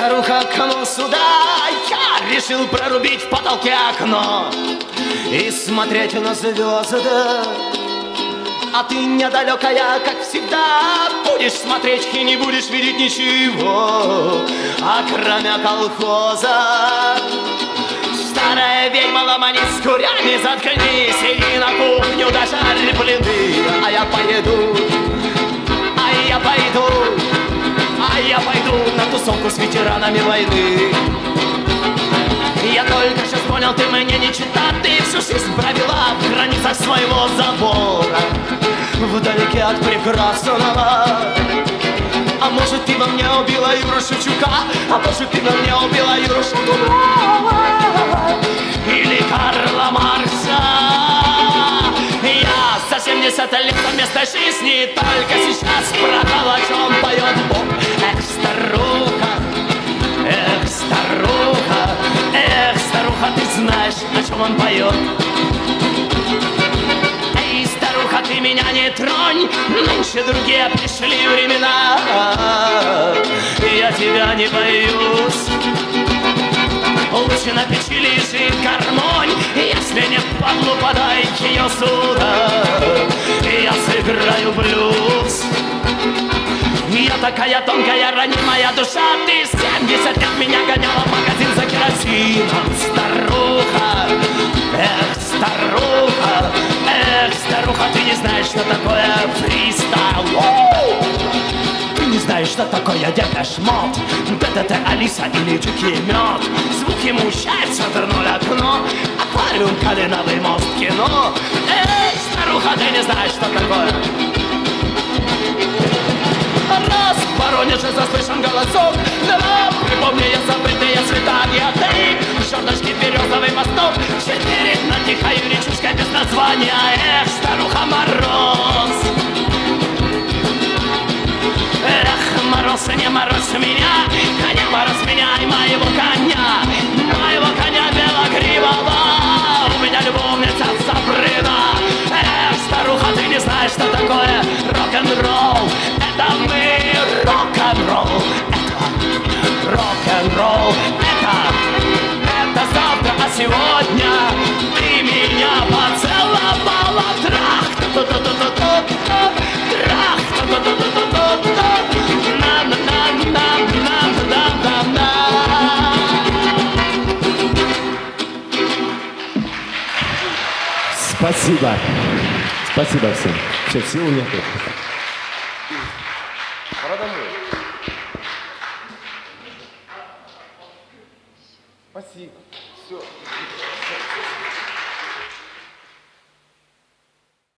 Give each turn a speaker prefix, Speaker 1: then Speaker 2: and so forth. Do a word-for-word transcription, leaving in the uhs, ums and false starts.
Speaker 1: старуха, кому сюда? Я решил прорубить в потолке окно и смотреть на звезды. А ты недалекая, как всегда, будешь смотреть и не будешь видеть ничего, а кроме колхоза. Старая ведьма, ломани с курями, заткнись, иди на кухню, дожарь блины. А я поеду, а я пойду, а я пойду на тусовку с ветеранами войны. Я только сейчас понял, ты мне не чита, ты всю жизнь провела в границах своего забора, вдалеке от прекрасного. А может, ты во мне убила Юру Шевчука, а может, ты во мне убила Юру Шевчука или Карла Маркса. Я за семьдесят лет вместо жизни только сейчас продал, о чем поет Бог. Эх, старуха, эх, старуха, эх, старуха, ты знаешь, о чем он поет. Эй, старуха, ты меня не тронь, нынче другие пришли времена, я тебя не боюсь. Лучше на печи лежит гармонь, если не падлу, подай ее сюда, я сыграю блюз. Я такая тонкая, ранимая душа, ты семьдесят лет меня гоняла в магазин за керосином. Старуха, эх, старуха, эх, старуха, ты не знаешь, что такое фристайл. Ты не знаешь, что такое Депеш Мод, ДДТ, Алиса или Дикий Мед. Звуки мучают, завернули окно, аквариум, Калиновый мост, кино. Эй, старуха, ты не знаешь, что такое. Раз в Воронеже заслышан голосок, два, припомни я забытые цвета геотерик, жердочки березовый мосток, четыре на тихой речушкой без названия. Эх, старуха, мороз. Эх, мороз, не мороз меня, коня мороз меня и моего коня, моего коня белогривого, у меня любовница Сабрина. Эх, старуха, ты не знаешь, что такое рок-н-ролл. Это мы, рок-н-ролл, это рок-н-ролл, это, это завтра, а сегодня ты меня поцеловала. Трах, та-та-та-та-та, трах, та-та-та-та-та, на-на-на-на-на-на-на-на.
Speaker 2: Спасибо. Спасибо всем. Все, сил нет.
Speaker 3: Пора домой. Спасибо. Все.